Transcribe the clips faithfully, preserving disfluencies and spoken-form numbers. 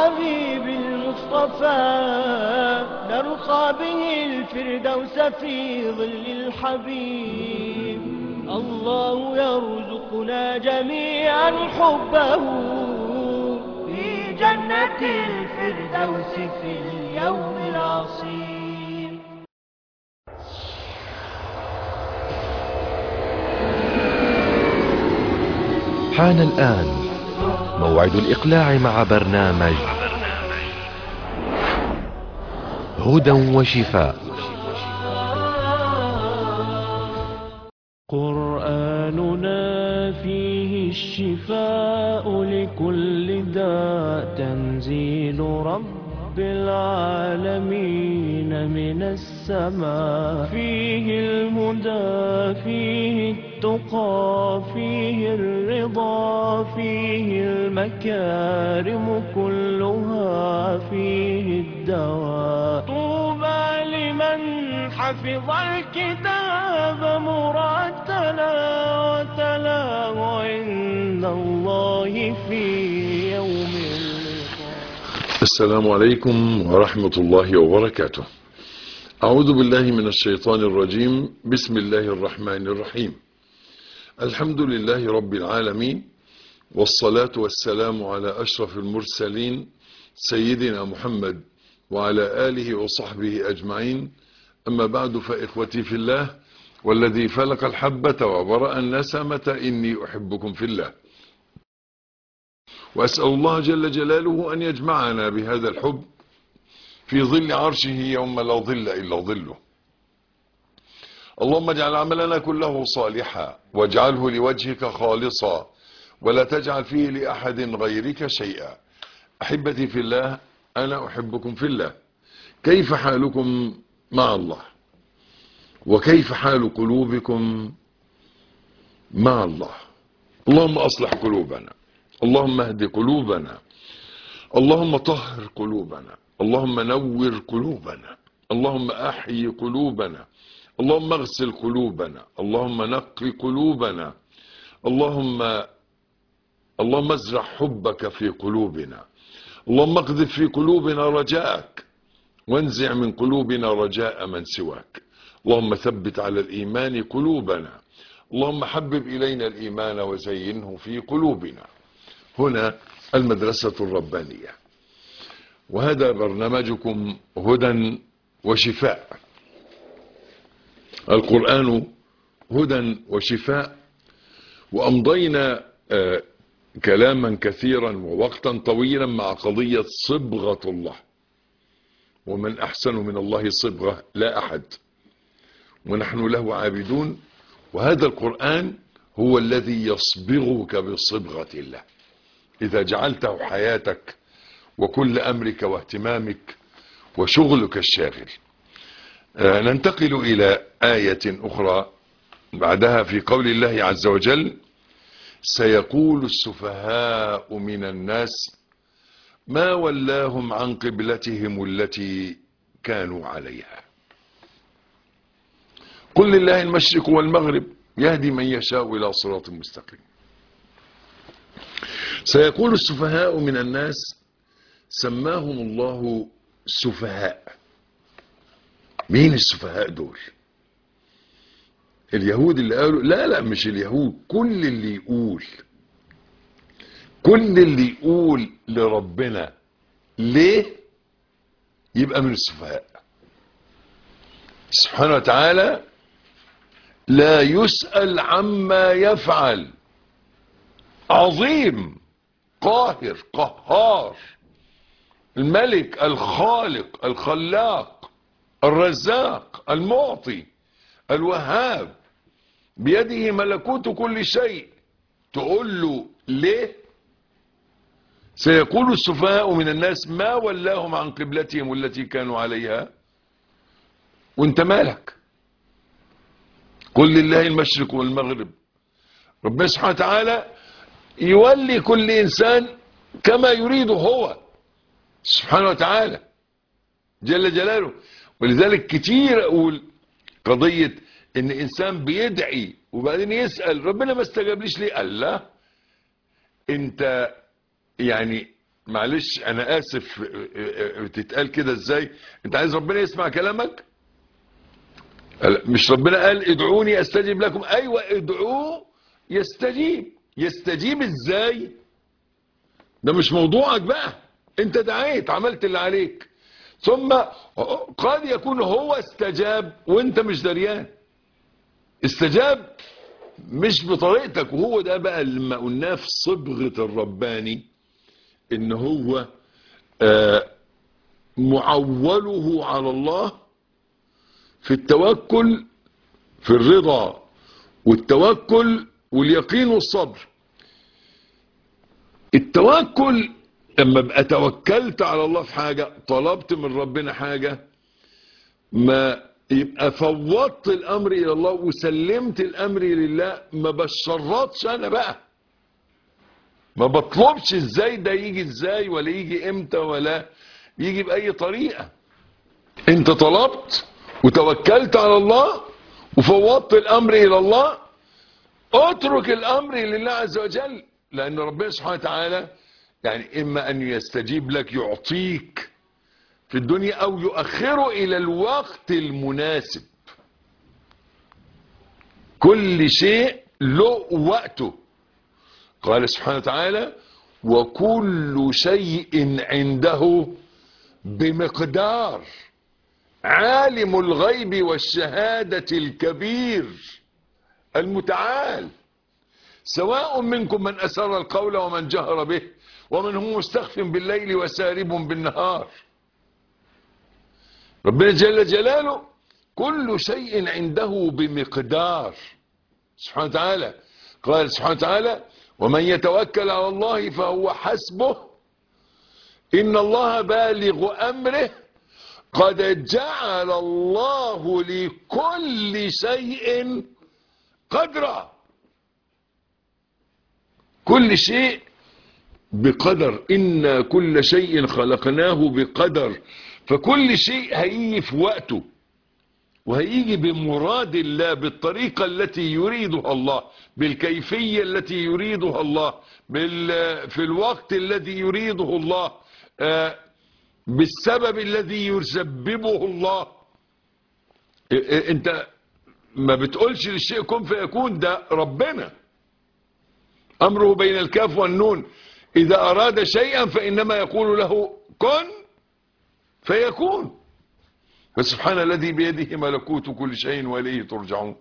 الحبيب المصطفى نرقى به الفردوس في ظل الحبيب. الله يرزقنا جميعا حبه في جنة الفردوس في اليوم العصيب. حان الآن موعد الإقلاع مع برنامج هدى وشفاء. قرآننا فيه الشفاء لكل داء، تنزيل رب العالمين من السماء. فيه الهدى فيه التقى فيه الرضا فيه المكارم كلها فيه الدواء. طوبى لمن حفظ الكتاب مرتلا وتلاه عند الله في يوم اللقاء. السلام عليكم ورحمة الله وبركاته. أعوذ بالله من الشيطان الرجيم. بسم الله الرحمن الرحيم. الحمد لله رب العالمين، والصلاة والسلام على أشرف المرسلين سيدنا محمد وعلى آله وصحبه أجمعين. أما بعد، فإخوتي في الله والذي فلق الحبة وبرأ النسمة إني أحبكم في الله، وأسأل الله جل جلاله أن يجمعنا بهذا الحب في ظل عرشه يوم لا ظل إلا ظله. اللهم اجعل عملنا كله صالحا واجعله لوجهك خالصا ولا تجعل فيه لأحد غيرك شيئا. أحبتي في الله، أنا أحبكم في الله. كيف حالكم مع الله؟ وكيف حال قلوبكم مع الله؟ اللهم أصلح قلوبنا، اللهم اهد قلوبنا، اللهم طهر قلوبنا، اللهم نور قلوبنا، اللهم أحيي قلوبنا، اللهم اغسل قلوبنا، اللهم نقي قلوبنا، اللهم اللهم ازرع حبك في قلوبنا، اللهم اقذف في قلوبنا رجاءك وانزع من قلوبنا رجاء من سواك. اللهم ثبت على الإيمان قلوبنا، اللهم حبب إلينا الإيمان وزينه في قلوبنا. هنا المدرسة الربانية، وهذا برنامجكم هدى وشفاء. القرآن هدى وشفاء. وأمضينا آه كلاما كثيرا ووقتا طويلا مع قضية صبغة الله، ومن أحسن من الله صبغة؟ لا أحد، ونحن له عابدون. وهذا القرآن هو الذي يصبغك بصبغة الله إذا جعلته حياتك وكل أمرك واهتمامك وشغلك الشاغل. آه ننتقل إلى آية أخرى بعدها في قول الله عز وجل: سيقول السفهاء من الناس ما ولاهم عن قبلتهم التي كانوا عليها قل لله المشرق والمغرب يهدي من يشاء إلى صراط مستقيم. سيقول السفهاء من الناس، سماهم الله سفهاء. مين السفهاء دول؟ اليهود اللي قالوا؟ لا لا، مش اليهود، كل اللي يقول كل اللي يقول لربنا ليه يبقى من السفهاء. سبحانه وتعالى لا يسأل عما يفعل، عظيم قاهر قهار، الملك الخالق الخلاق الرزاق المعطي الوهاب، بيده ملكوت كل شيء. تقول له ليه؟ سيقول السفهاء من الناس ما ولاهم عن قبلتهم التي كانوا عليها. وانت مالك؟ قل لله المشرق والمغرب. ربنا سبحانه وتعالى يولي كل انسان كما يريد هو سبحانه وتعالى جل جلاله. ولذلك كتير اقول قضية ان انسان بيدعي وبعدين يسأل ربنا ما استجابليش ليه؟ الله، انت يعني معلش انا اسف، تتقال كده ازاي؟ انت عايز ربنا يسمع كلامك؟ مش ربنا قال ادعوني استجيب لكم؟ ايوه ادعوه يستجيب. يستجيب ازاي؟ ده مش موضوعك بقى، انت دعيت عملت اللي عليك، ثم قد يكون هو استجاب وانت مش دريان. استجاب مش بطريقتك، وهو ده بقى اللي قلناه في صبغة الرباني، ان هو آه معوله على الله في التوكل، في الرضا والتوكل واليقين والصبر. التوكل لما ابقى توكلت على الله في حاجة، طلبت من ربنا حاجة، ما يبقى فوضت الامر الى الله وسلمت الامر لله، ما بشرطش انا بقى، ما بطلبش ازاي ده يجي ازاي ولا يجي امتى ولا يجي باي طريقة. انت طلبت وتوكلت على الله وفوضت الامر الى الله، اترك الامر لله عز وجل، لان ربنا سبحانه وتعالى يعني اما ان يستجيب لك يعطيك في الدنيا او يؤخره الى الوقت المناسب. كل شيء له وقته. قال سبحانه وتعالى وكل شيء عنده بمقدار. عالم الغيب والشهادة الكبير المتعال، سواء منكم من أسر القول ومن جهر به ومن هو مستخف بالليل وسارب بالنهار. ربنا جل جلاله كل شيء عنده بمقدار سبحانه وتعالى. قال سبحانه وتعالى ومن يتوكل على الله فهو حسبه إن الله بالغ أمره قد جعل الله لكل شيء قدرا. كل شيء بقدر، إن كل شيء خلقناه بقدر. فكل شيء هيجي في وقته، وهيجي بمراد الله، بالطريقة التي يريدها الله، بالكيفية التي يريدها الله، في الوقت الذي يريده الله، بالسبب الذي يسببه الله. انت ما بتقولش للشيء كن فيكون، ده ربنا امره بين الكاف والنون. اذا اراد شيئا فانما يقول له كن فيكون. فسبحان الذي بيده ملكوت كل شيء واليه ترجعون.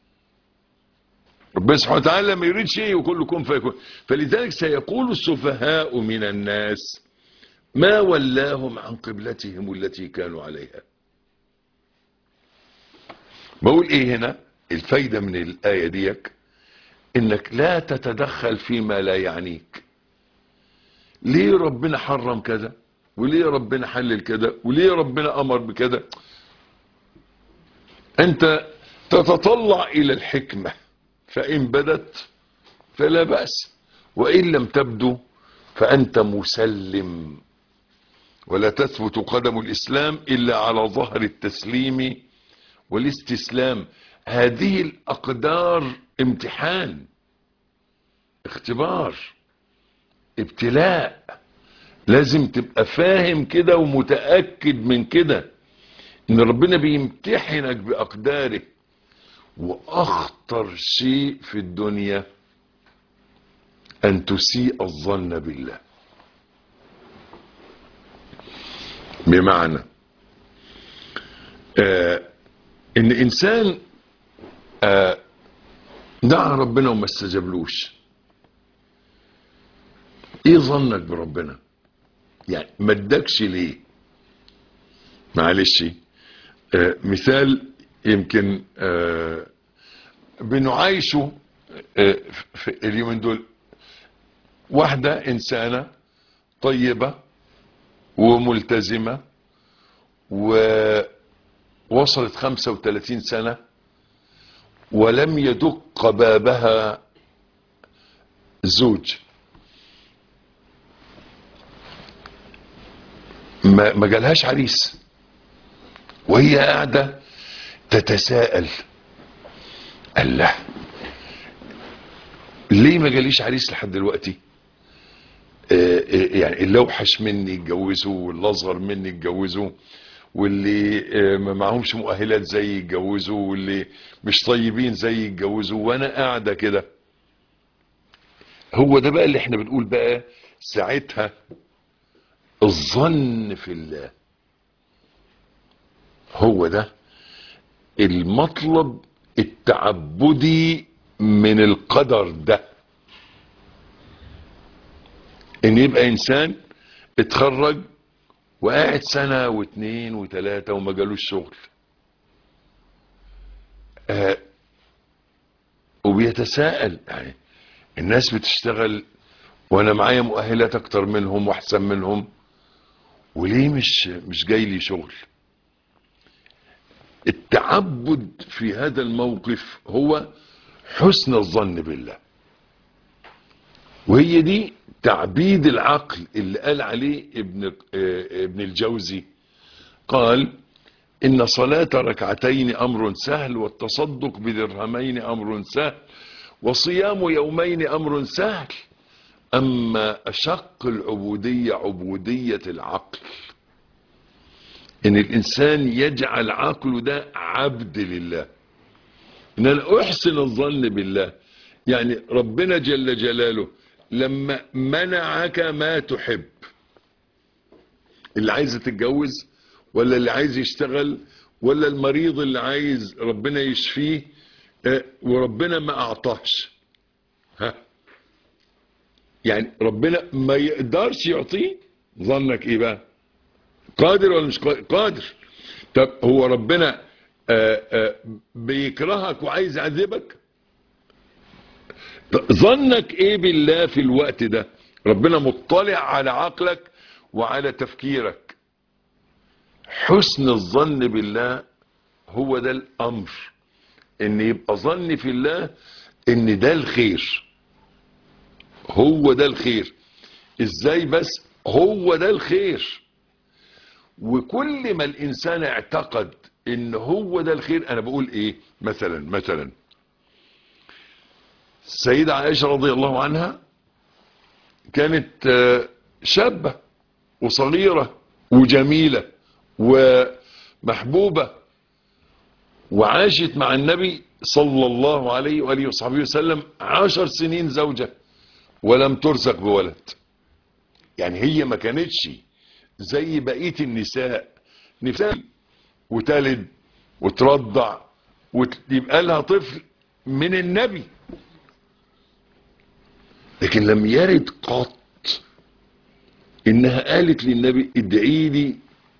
ربنا سبحانه وتعالى لما يريد شيء يقول له كن فيكون. فلذلك سيقول السفهاء من الناس ما ولاهم عن قبلتهم التي كانوا عليها. بقول ايه هنا الفايدة من الآية ديك؟ انك لا تتدخل فيما لا يعنيك. ليه ربنا حرم كذا؟ وليه ربنا حلل كذا؟ وليه ربنا امر بكذا؟ انت تتطلع الى الحكمة، فان بدت فلا بأس، وان لم تبدو فانت مسلم. ولا تثبت قدم الاسلام الا على ظهر التسليم والاستسلام. هذه الاقدار امتحان، اختبار، ابتلاء. لازم تبقى فاهم كده ومتأكد من كده ان ربنا بيمتحنك باقداره. واخطر شيء في الدنيا ان تسيء الظن بالله. بمعنى آه ان انسان آه دعا ربنا وما استجابلوش، ايه ظنك بربنا؟ يعني ما ادكش ليه؟ معلش آه مثال يمكن آه بنعايشه آه في اليومين دول. واحدة انسانة طيبة وملتزمة ووصلت خمسة وثلاثين سنة ولم يدق بابها زوج، ما ما جالهاش عريس، وهي قاعدة تتساءل الله ليه ما جاليش عريس لحد دلوقتي؟ يعني اللي اوحش مني يتجوزوا، واللي اصغر مني يتجوزوا، واللي ما معهمش مؤهلات زي يتجوزوا، واللي مش طيبين زي يتجوزوا، وانا قاعده كده. هو ده بقى اللي احنا بنقول بقى ساعتها الظن في الله. هو ده المطلب التعبدي من القدر ده، ان يبقى انسان اتخرج وقاعد سنة واثنين وثلاثة وما جالوش شغل، آه وبيتساءل يعني الناس بتشتغل وانا معايا مؤهلات اكتر منهم واحسن منهم، وليه مش مش جاي لي شغل؟ التعبد في هذا الموقف هو حسن الظن بالله، وهي دي تعبيد العقل اللي قال عليه ابن ابن الجوزي. قال إن صلاة ركعتين أمر سهل، والتصدق بدرهمين أمر سهل، وصيام يومين أمر سهل، أما أشق العبودية عبودية العقل، إن الإنسان يجعل عقله ده عبد لله، إن أنا أحسن الظن بالله. يعني ربنا جل جلاله لما منعك ما تحب، اللي عايز تتجوز ولا اللي عايز يشتغل ولا المريض اللي عايز ربنا يشفيه، اه وربنا ما اعطاهش، ها يعني ربنا ما يقدرش يعطيه، ظنك ايه بقى؟ قادر ولا مش قادر؟ قادر. طب هو ربنا اه اه بيكرهك وعايز يعذبك؟ ظنك ايه بالله في الوقت ده؟ ربنا مطلع على عقلك وعلى تفكيرك. حسن الظن بالله هو ده الامر، ان يبقى ظني في الله ان ده الخير، هو ده الخير. ازاي بس؟ هو ده الخير. وكل ما الانسان اعتقد ان هو ده الخير، انا بقول ايه، مثلا مثلا السيدة عائشة رضي الله عنها كانت شابة وصغيرة وجميلة ومحبوبة، وعاشت مع النبي صلى الله عليه وآله وصحبه وسلم عشر سنين زوجة ولم ترزق بولد. يعني هي ما كانتش زي بقية النساء نفسها وتلد وترضع ويبقى لها طفل من النبي، لكن لم يرد قط انها قالت للنبي ادعي لي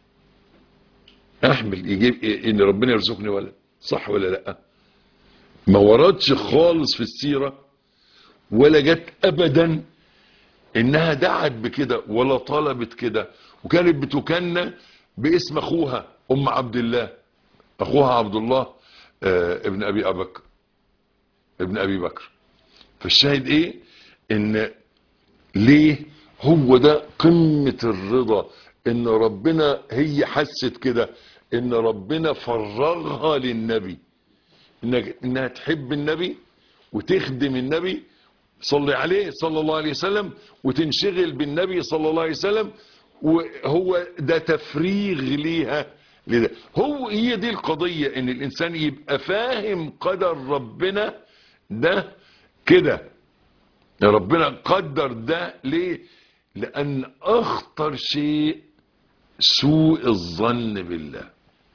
احمل يجيب ان ربنا يرزقني ولد، صح ولا لا؟ ما وردش خالص في السيرة ولا جت ابدا انها دعت بكده ولا طلبت كده. وكانت بتكنى باسم اخوها ام عبد الله، اخوها عبد الله آه ابن ابي بكر ابن ابي بكر. فالشاهد ايه؟ ان ليه هو ده قمة الرضا، ان ربنا هي حست كده ان ربنا فرغها للنبي، إنك انها تحب النبي وتخدم النبي صلي عليه صلى الله عليه وسلم وتنشغل بالنبي صلى الله عليه وسلم، وهو ده تفريغ ليها لده. هو هي دي القضية، ان الانسان يبقى فاهم قدر ربنا ده كده. ربنا قدر ده ليه؟ لان اخطر شيء سوء الظن بالله.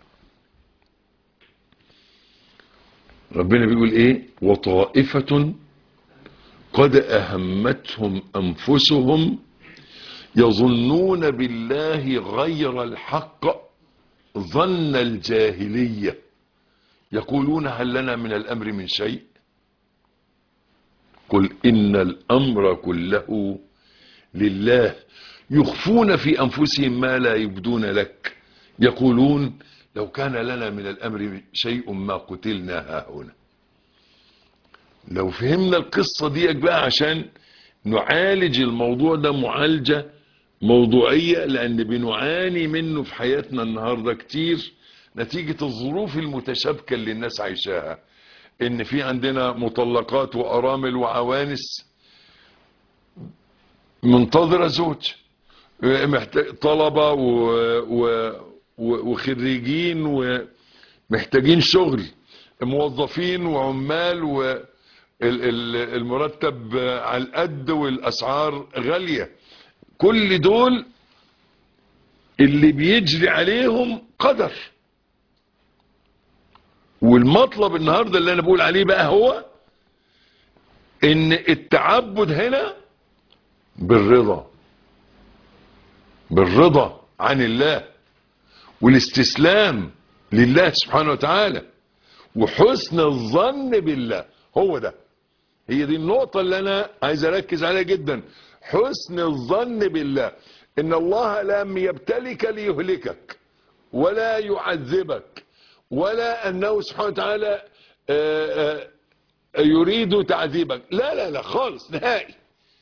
ربنا بيقول ايه؟ وطائفة قد اهمتهم انفسهم يظنون بالله غير الحق ظن الجاهلية يقولون هل لنا من الامر من شيء قل ان الامر كله لله يخفون في انفسهم ما لا يبدون لك يقولون لو كان لنا من الامر شيء ما قتلنا هاهنا. لو فهمنا القصة دي بقى عشان نعالج الموضوع ده معالجة موضوعية، لان بنعاني منه في حياتنا النهاردة كتير نتيجة الظروف المتشابكة اللي الناس عايشاها، ان في عندنا مطلقات وارامل وعوانس منتظرة زوج، محتاج طلبة و... و... وخريجين ومحتاجين شغل، موظفين وعمال، والمرتب على القد والأسعار غالية. كل دول اللي بيجري عليهم قدر. والمطلب النهاردة اللي أنا بقول عليه بقى هو إن التعبد هنا بالرضا، بالرضا عن الله والاستسلام لله سبحانه وتعالى وحسن الظن بالله. هو ده، هي دي النقطة اللي أنا عايز أركز عليها جدا. حسن الظن بالله، إن الله لم يبتلك ليهلكك ولا يعذبك، ولا أنه سبحانه وتعالى يريد تعذيبك، لا لا لا خالص نهائي.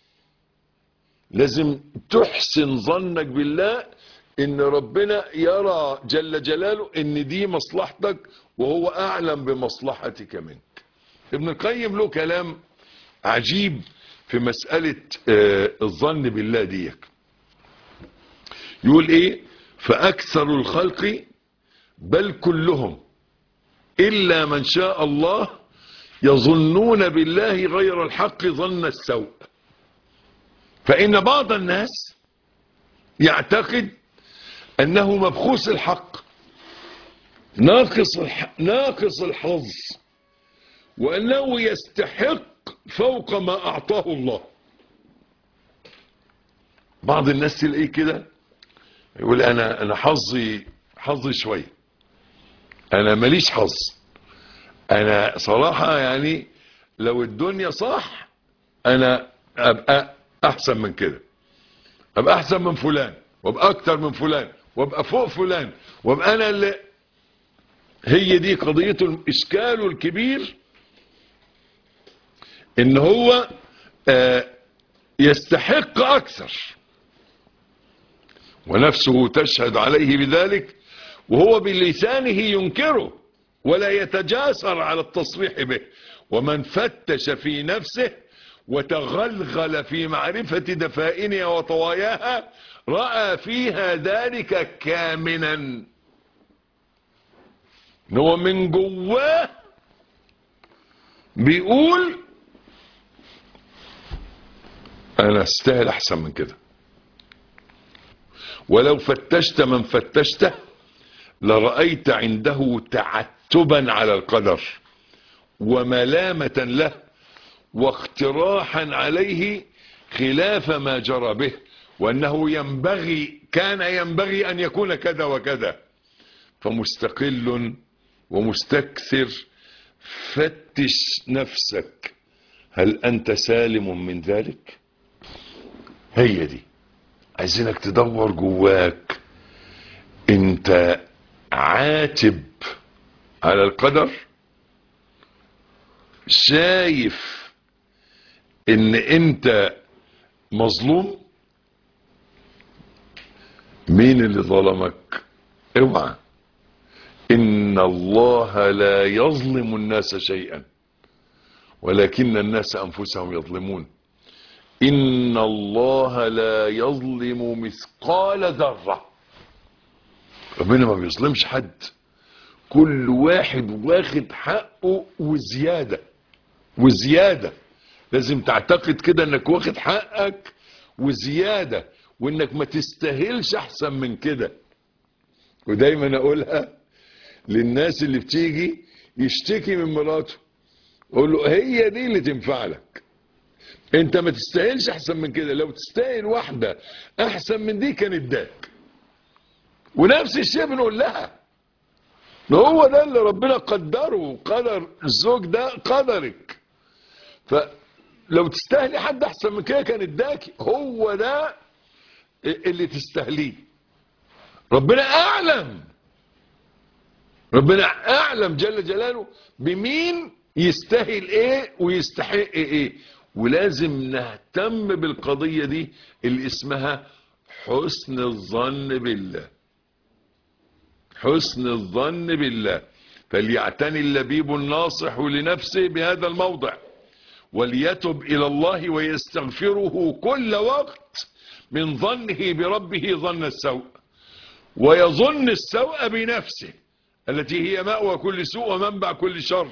لازم تحسن ظنك بالله ان ربنا يرى جل جلاله ان دي مصلحتك وهو اعلم بمصلحتك منك. ابن القيم له كلام عجيب في مسألة الظن بالله ديك. يقول ايه؟ فاكثر الخلق بل كلهم الا من شاء الله يظنون بالله غير الحق ظن السوء، فإن بعض الناس يعتقد أنه مبخوس الحق ناقص ناقص الحظ، وأنه يستحق فوق ما أعطاه الله. بعض الناس تلاقيه كده يقول أنا أنا حظي حظي شوية، أنا ماليش حظ، أنا صراحة يعني لو الدنيا صح أنا أبقى احسن من كده، ابقى احسن من فلان، وابقى اكتر من فلان، وابقى فوق فلان، وابقى انا اللي. هي دي قضيته، الاشكال الكبير ان هو آه يستحق اكثر، ونفسه تشهد عليه بذلك، وهو بلسانه ينكره ولا يتجاسر على التصريح به. ومن فتش في نفسه وتغلغل في معرفة دفائنها وطواياها رأى فيها ذلك كامنا. هو من جواه بيقول انا استاهل احسن من كده. ولو فتشت من فتشته لرأيت عنده تعتبا على القدر وملامة له واقتراحا عليه خلاف ما جرى به، وأنه ينبغي كان ينبغي أن يكون كذا وكذا. فمستقل ومستكثر، فتش نفسك هل أنت سالم من ذلك؟ هي دي عايزينك تدور جواك، انت عاتب على القدر، شايف ان انت مظلوم؟ مين اللي ظلمك؟ اوعى. ان الله لا يظلم الناس شيئا ولكن الناس انفسهم يظلمون. ان الله لا يظلم مثقال ذرة. ربنا ما بيظلمش حد، كل واحد واخد حقه وزيادة وزيادة. لازم تعتقد كده انك واخد حقك وزيادة، وانك ما تستاهلش احسن من كده. ودايما اقولها للناس اللي بتيجي يشتكي من مراته، اقول له هي دي اللي تنفع لك، انت ما تستاهلش احسن من كده. لو تستاهل واحدة احسن من دي كان اداك. ونفس الشيء بنقول لها، هو ده اللي ربنا قدره، قدر الزوج ده قدرك، فلو تستاهلي حد احسن من كده كان اداكي. هو ده اللي تستاهليه. ربنا اعلم، ربنا اعلم جل جلاله بمين يستاهل ايه ويستحق ايه. ولازم نهتم بالقضية دي اللي اسمها حسن الظن بالله. حسن الظن بالله. فليعتني اللبيب الناصح لنفسه بهذا الموضع، وليتب إلى الله ويستغفره كل وقت من ظنه بربه ظن السوء، ويظن السوء بنفسه التي هي مأوى كل سوء ومنبع كل شر.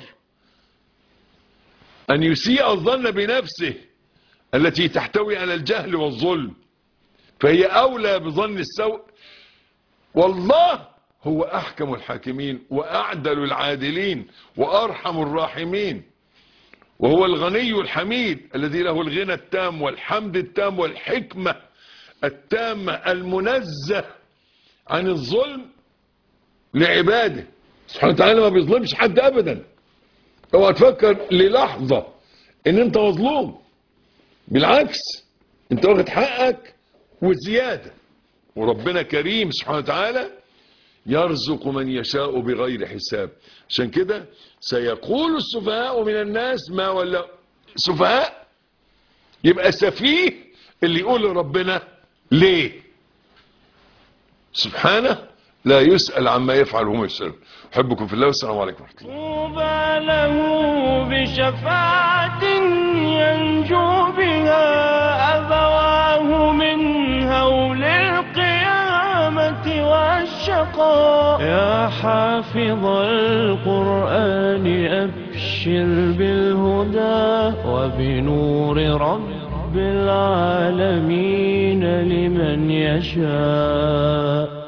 أن يسيء الظن بنفسه التي تحتوي على الجهل والظلم، فهي أولى بظن السوء. والله هو أحكم الحاكمين وأعدل العادلين وأرحم الراحمين، وهو الغني الحميد الذي له الغنى التام والحمد التام والحكمة التامة، المنزه عن الظلم لعباده سبحانه وتعالى. ما بيظلمش حد أبدا. اوعى تفكر للحظة ان انت مظلوم، بالعكس انت واخد حقك وزيادة، وربنا كريم سبحانه وتعالى يرزق من يشاء بغير حساب. عشان كده سيقول السفهاء من الناس ما ولا سفهاء، يبقى سفيه اللي يقول لربنا ليه. سبحانه لا يسأل عما يفعل وهم يسألون. أحبكم في الله والسلام عليكم ورحمة الله. طوبى له بشفاعة ينجو بها أبواه من هول القيامة والشقاء. يا حافظ القرآن أبشر بالهدى وبنور رب العالمين لمن يشاء.